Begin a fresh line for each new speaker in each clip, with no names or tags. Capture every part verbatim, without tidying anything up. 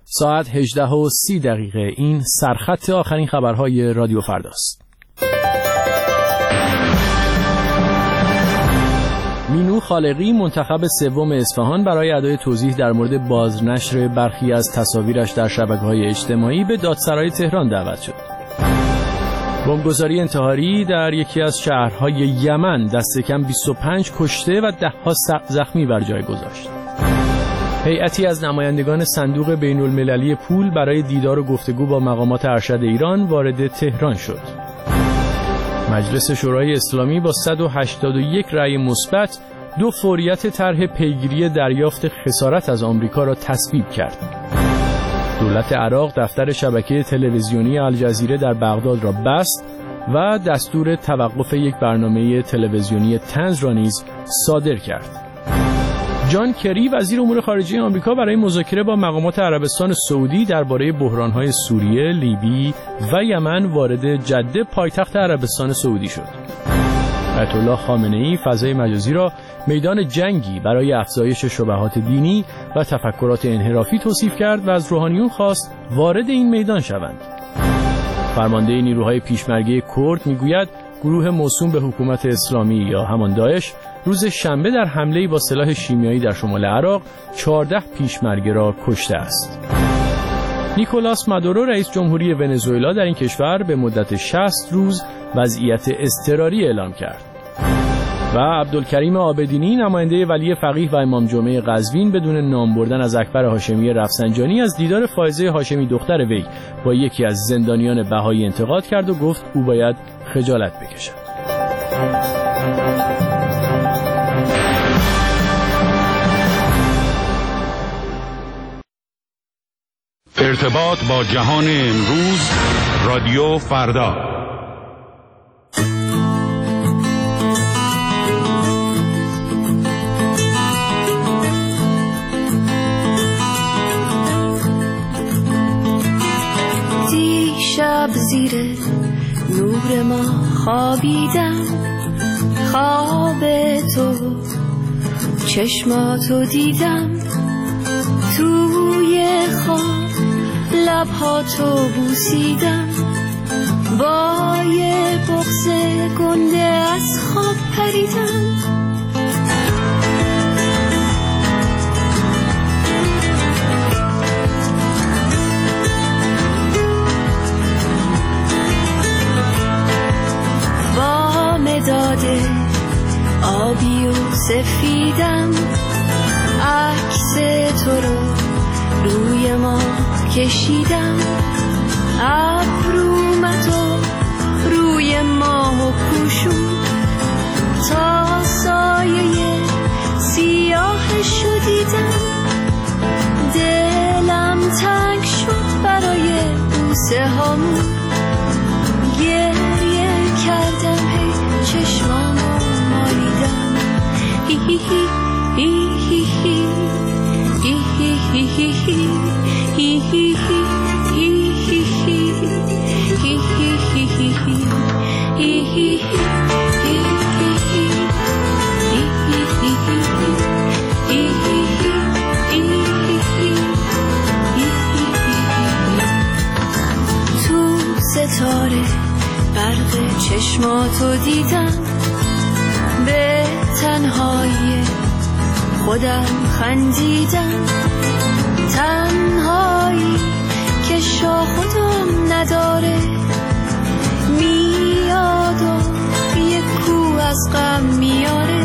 ساعت هجده و سی دقیقه. این سرخط آخرین خبرهای رادیو فرداست. مینو خالقی منتخب سوم اصفهان برای ادای توضیح در مورد بازنشر برخی از تصاویرش در شبکه‌های اجتماعی به دادسرای تهران دعوت شد. بمبگذاری انتحاری در یکی از شهرهای یمن دست کم بیست و پنج کشته و ده‌ها زخمی بر جای گذاشت. هیئتی از نمایندگان صندوق بین‌المللی پول برای دیدار و گفتگو با مقامات ارشد ایران وارد تهران شد. مجلس شورای اسلامی با صد و هشتاد و یک رأی مثبت دو فوریت طرح پیگیری دریافت خسارت از آمریکا را تصویب کرد. دولت عراق دفتر شبکه تلویزیونی الجزیره در بغداد را بست و دستور توقف یک برنامه تلویزیونی طنز را نیز صادر کرد. جان کری وزیر امور خارجه آمریکا برای مذاکره با مقامات عربستان سعودی درباره بحران‌های سوریه، لیبی و یمن وارد جده پایتخت عربستان سعودی شد. آیت الله خامنه‌ای فضای مجازی را میدان جنگی برای افزایش شبهات دینی و تفکرات انحرافی توصیف کرد و از روحانیون خواست وارد این میدان شوند. فرمانده نیروهای پیشمرگه کرد میگوید گروه موسوم به حکومت اسلامی یا همان داعش روز شنبه در حمله‌ای با سلاح شیمیایی در شمال عراق چهارده پیشمرگه را کشته است. نیکولاس مادورو رئیس جمهوری ونزوئلا در این کشور به مدت شصت روز وضعیت اضطراری اعلام کرد. و عبدالکریم عابدینی نماینده ولی فقیه و امام جمعه قزوین بدون نام بردن از اکبر هاشمی رفسنجانی از دیدار فائزه هاشمی دختر وی با یکی از زندانیان بهایی انتقاد کرد و گفت او باید خجالت بکشد.
ارتباط با جهان امروز، رادیو فردا.
دیشب زیر نور ما خوابیدم، خواب تو چشماتو دیدم، توی خواب لبهاتو بوسیدم، با یه بغض گنده از خواب پریدم. با مداد آبی و سفیدم عکس تو رو روی ما کشیدم، ابرومتو روی ماه پوشون تا سایه سیاهشو دیدم. دلم تنگ شد برای بوسه هامون، گریه کردم هی چشمامو مالیدم. هی هی هی هی هی هی هی هی هی هی تو ستاره برق چشماتو دیدم، به تنهایی خودم خندیدم، تنهایی که شاه خودم نداره، میاد و یک کو از غم میاره.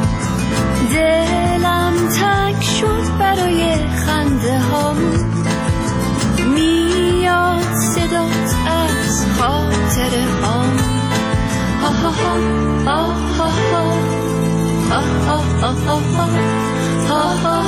دلم تنگ شد برای خنده هامون، میاد صدات از خاطر هامون. ها ها ها ها ها ها ها ها ها ها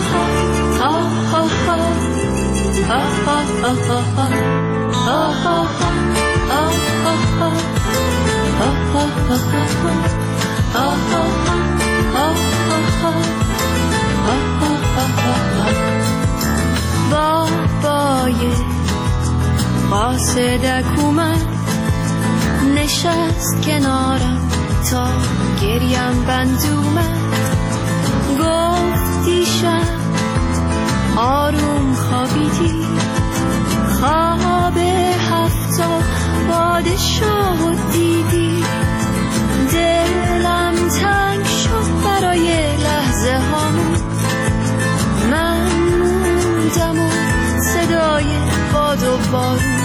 بابای قاصدک اومد، نشست کنارم تا گریم بند اومد، گفت دیشب آروم خوابیدی، بارون.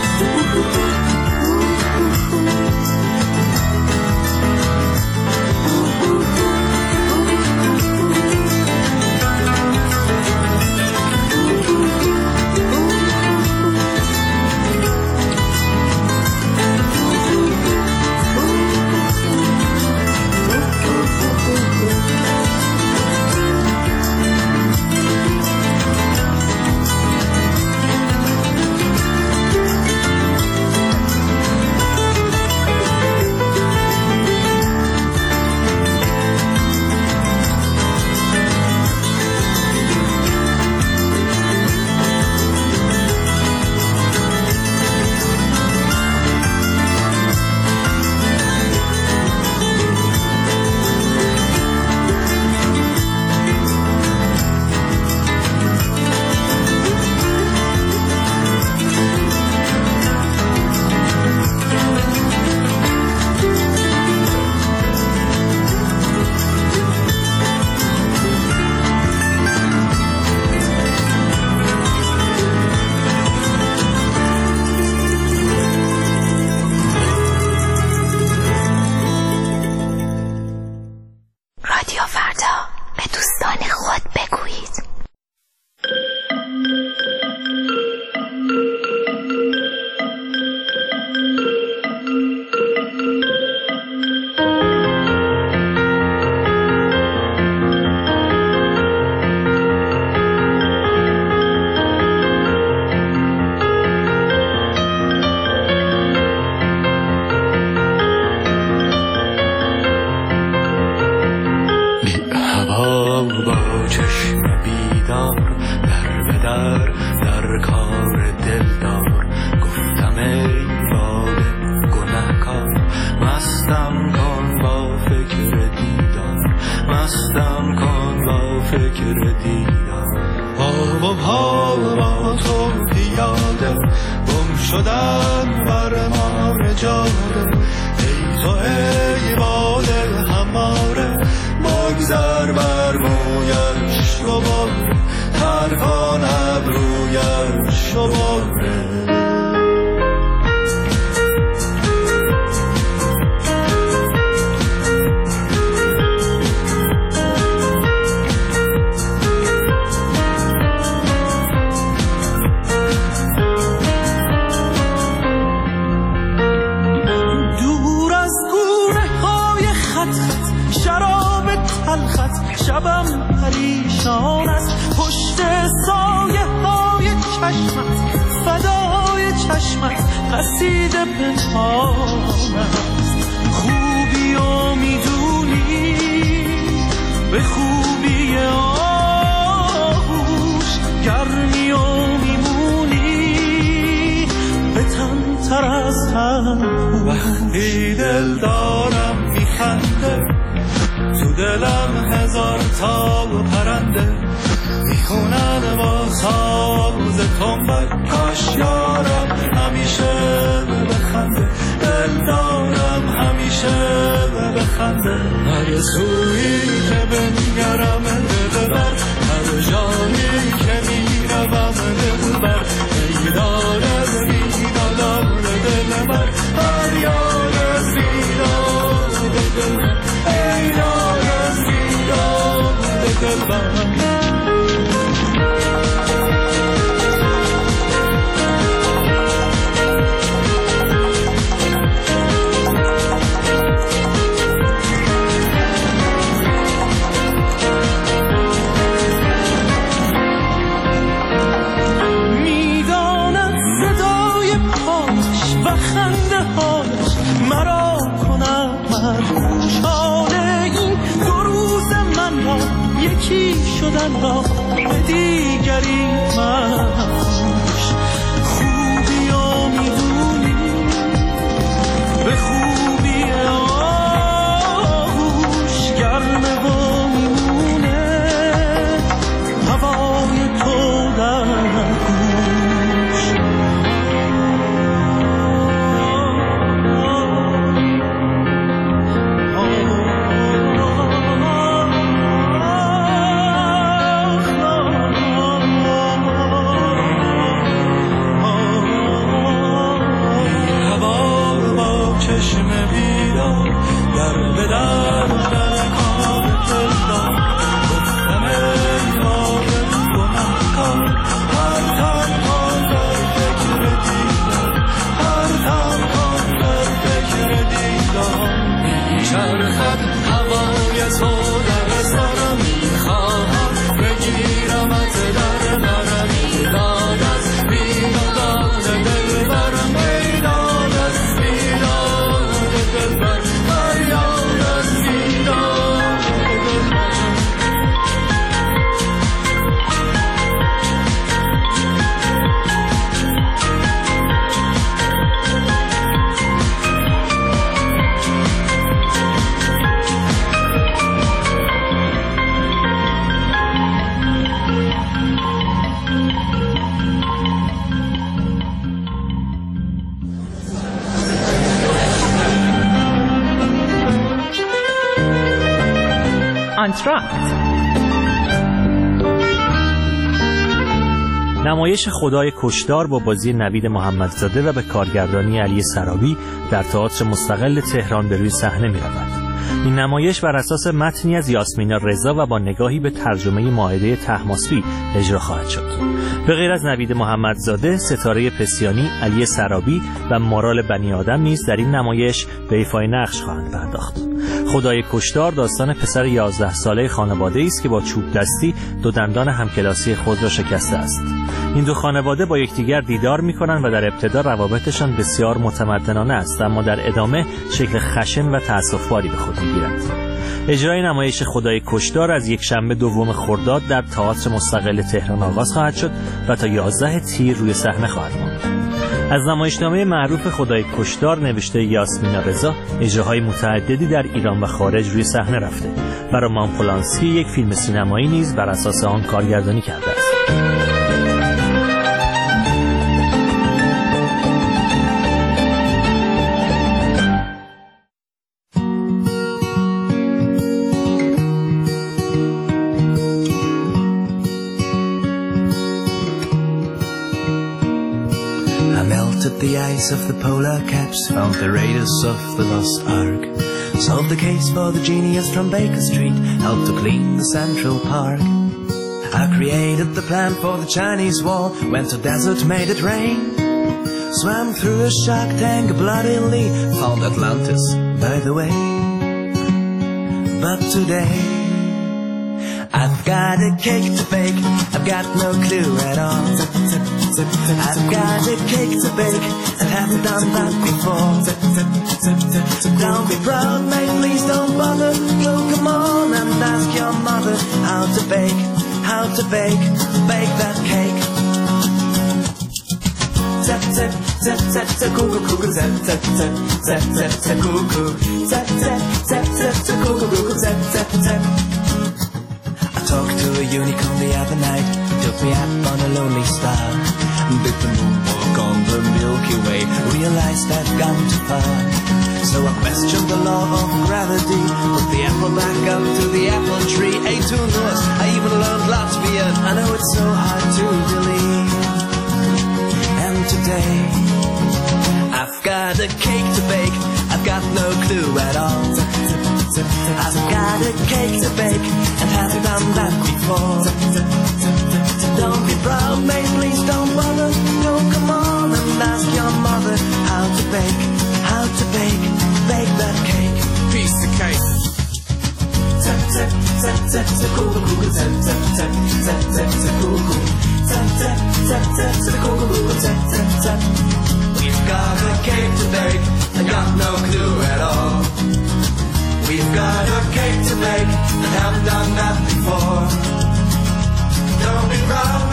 وقتی دل دارم میخنده تو دلم هزار تا پرنده میخونن با ساز تنبک کاش یارم همیشه بخنده دل دارم همیشه بخنده هر سویی که بنگرم دل بر هر جایی که میروم دل بر ایداره بیدادار دل بر هر یار بیداد دل بر ایداره بیداد دل بر یکی شدن را به دیگری مخوش خوبی ها میدونی به خوبی آهوش گرمه و میمونه هوای تو در گوش چرخد هوای تو در سرم میخواهم بگیرمت در برم بیداد از بیداد دلبرم بیداد از بیداد دلبر فریاد از بیداد دلبرم
آنتراکت. نمایش خدای کشتار با بازی نوید محمدزاده و به کارگردانی علی سرابی در تئاتر مستقل تهران به روی صحنه می‌رود. این نمایش بر اساس متنی از یاسمینا رضا و با نگاهی به ترجمه مائده طهماسبی اجرا خواهد شد. به غیر از نوید محمدزاده، ستاره پسیانی، علی سرابی و مارال بنی آدم نیز در این نمایش به ایفای نقش خواهند پرداخت. خدای کشتار داستان پسر یازده ساله خانواده‌ای است که با چوب دستی دو دندان همکلاسی خود را شکسته است. این دو خانواده با یکدیگر دیدار می‌کنند و در ابتدا روابطشان بسیار متمدنانه است، اما در ادامه شکل خشن و تأسف‌باری به خود می‌گیرد. اجرای نمایش خدای کشتار از یک شنبه دوم خرداد در تئاتر مستقل تهران آغاز خواهد شد و تا یازده تیر روی صحنه خواهد ماند. از نمایشنامه معروف خدای کشتار نوشته یاسمینا رضا، اجراهای متعددی در ایران و خارج روی صحنه رفته و رومان پولانسکی یک فیلم سینمایی نیز بر اساس آن کارگردانی کرده است.
The ice of the polar caps, found the raiders of the lost ark, solved the case for the genius from Baker Street, helped to clean the Central Park. I created the plan for the Chinese wall, went to desert, made it rain, swam through a shark tank bloodily, found Atlantis by the way. But today I've got a cake to bake, I've got no clue at all. I've got a cake to bake, and haven't done that before. Don't be proud, mate, please don't bother. Go, come on and ask your mother how to bake, how to bake, bake that cake. Zap, zap, zap, zap, zap, cuckoo, cuckoo, zap, zap, zap, zap, zap, zap, cuckoo. Zap, zap, zap, zap, zap, cuckoo, cuckoo, zap, zap, zap. Talked to a unicorn the other night, took me up on a lonely star, did the moonwalk on the Milky Way, realized I'd gone too far. So I questioned the law of gravity, put the apple back up to the apple tree, ate two nuts, I even learned Latvian, I know it's so hard to believe. And today I've got a cake to bake, I've got no clue at all. I've got a cake to bake, and haven't done that before. Don't be proud, mate, please don't bother. No, come on and ask your mother how to bake, how to bake, bake that cake. Piece of cake. Tap, tap, tap, tap, tap, cuckoo, cuckoo, tap, tap, tap, tap, tap, tap, cuckoo. Tap, tap, tap, tap, tap, cuckoo, cuckoo, tap, tap, tap. We've got a cake to bake, I got no clue at all. We've got a cake to bake, and haven't done that before. Don't be proud.